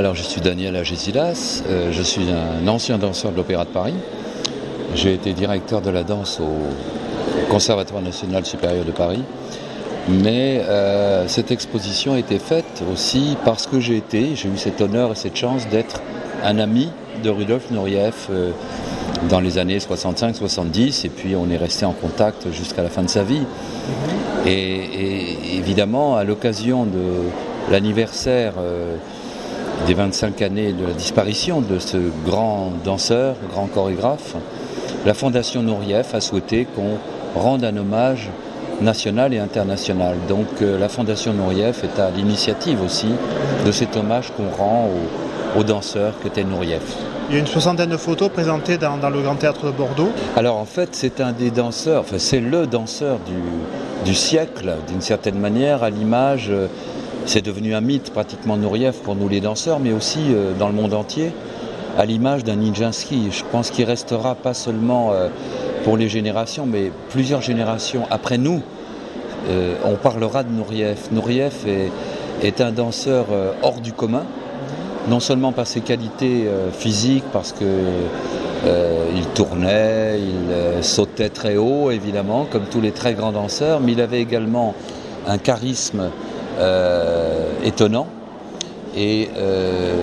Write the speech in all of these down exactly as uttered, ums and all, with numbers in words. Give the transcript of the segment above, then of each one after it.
Alors je suis Daniel Agésilas, euh, je suis un ancien danseur de l'Opéra de Paris. J'ai été directeur de la danse au Conservatoire national supérieur de Paris. Mais euh, cette exposition a été faite aussi parce que j'ai été, j'ai eu cet honneur et cette chance d'être un ami de Rudolf Nureyev euh, dans les années soixante-cinq soixante-dix, et puis on est resté en contact jusqu'à la fin de sa vie. Et, et évidemment, à l'occasion de l'anniversaire euh, des vingt-cinq années de la disparition de ce grand danseur, grand chorégraphe, la Fondation Nureyev a souhaité qu'on rende un hommage national et international. Donc euh, la Fondation Nureyev est à l'initiative aussi de cet hommage qu'on rend aux, aux danseurs qu'était Nureyev. Il y a une soixantaine de photos présentées dans, dans le Grand Théâtre de Bordeaux. Alors en fait c'est un des danseurs, enfin c'est le danseur du, du siècle d'une certaine manière, à l'image, euh, c'est devenu un mythe pratiquement Nureyev pour nous les danseurs, mais aussi euh, dans le monde entier, à l'image d'un Nijinsky. Je pense qu'il restera pas seulement euh, pour les générations, mais plusieurs générations après nous, euh, on parlera de Nureyev. Nureyev est, est un danseur euh, hors du commun, non seulement par ses qualités euh, physiques, parce que euh, il tournait, il euh, sautait très haut, évidemment, comme tous les très grands danseurs, mais il avait également un charisme euh, étonnant. Et euh,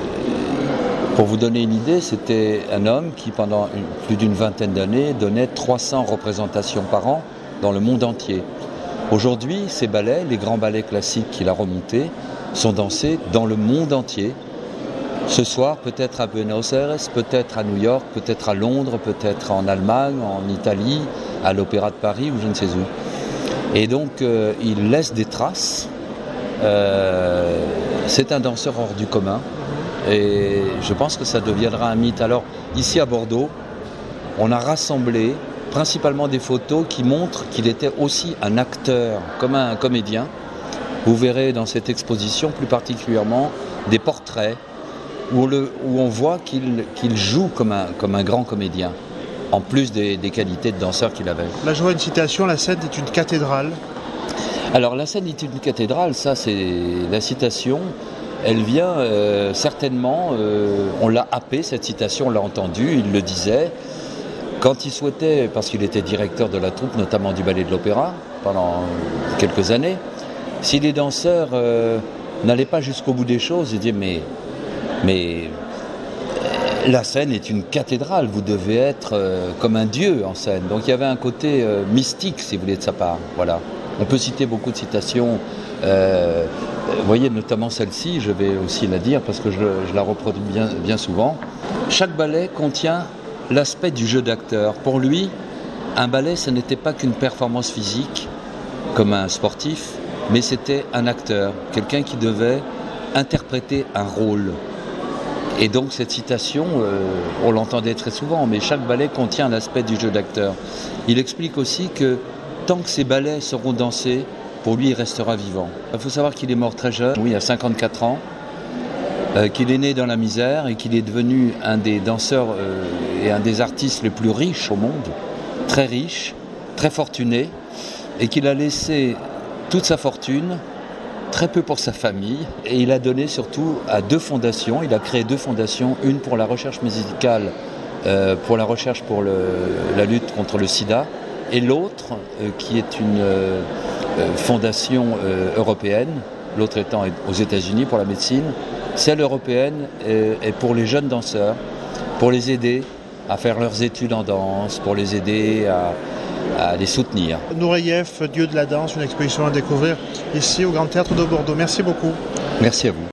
pour vous donner une idée, c'était un homme qui, pendant une, plus d'une vingtaine d'années, donnait trois cents représentations par an dans le monde entier. Aujourd'hui, ces ballets, les grands ballets classiques qu'il a remontés, sont dansés dans le monde entier. Ce soir, peut-être à Buenos Aires, peut-être à New York, peut-être à Londres, peut-être en Allemagne, en Italie, à l'Opéra de Paris ou je ne sais où. Et donc, euh, il laisse des traces. Euh, c'est un danseur hors du commun. Et je pense que ça deviendra un mythe. Alors, ici à Bordeaux, on a rassemblé principalement des photos qui montrent qu'il était aussi un acteur, comme un comédien. Vous verrez dans cette exposition plus particulièrement des portraits où, le, où on voit qu'il, qu'il joue comme un, comme un grand comédien, en plus des, des qualités de danseur qu'il avait. Là, je vois une citation, la scène est une cathédrale. Alors, la scène est une cathédrale, ça c'est la citation. Elle vient euh, certainement, euh, on l'a happé, cette citation, on l'a entendue, il le disait, quand il souhaitait, parce qu'il était directeur de la troupe, notamment du ballet de l'Opéra, pendant quelques années, si les danseurs euh, n'allaient pas jusqu'au bout des choses, il disait, mais, mais euh, la scène est une cathédrale, vous devez être euh, comme un dieu en scène. Donc il y avait un côté euh, mystique, si vous voulez, de sa part. Voilà. On peut citer beaucoup de citations. Euh, vous voyez, notamment celle-ci, je vais aussi la dire parce que je, je la reproduis bien, bien souvent. Chaque ballet contient l'aspect du jeu d'acteur. Pour lui, un ballet, ce n'était pas qu'une performance physique, comme un sportif, mais c'était un acteur, quelqu'un qui devait interpréter un rôle. Et donc cette citation, euh, on l'entendait très souvent, mais chaque ballet contient l'aspect du jeu d'acteur. Il explique aussi que tant que ces ballets seront dansés, pour lui, il restera vivant. Il faut savoir qu'il est mort très jeune, oui, à cinquante-quatre ans, euh, qu'il est né dans la misère et qu'il est devenu un des danseurs euh, et un des artistes les plus riches au monde, très riche, très fortuné, et qu'il a laissé toute sa fortune, très peu pour sa famille, et il a donné surtout à deux fondations. Il a créé deux fondations, une pour la recherche musicale, euh, pour la recherche pour le, la lutte contre le sida, et l'autre euh, qui est une euh, fondation euh, européenne, l'autre étant aux États-Unis pour la médecine. Celle européenne est, est pour les jeunes danseurs, pour les aider à faire leurs études en danse, pour les aider à, à les soutenir. Nureyev, dieu de la danse, une exposition à découvrir ici au Grand Théâtre de Bordeaux. Merci beaucoup. Merci à vous.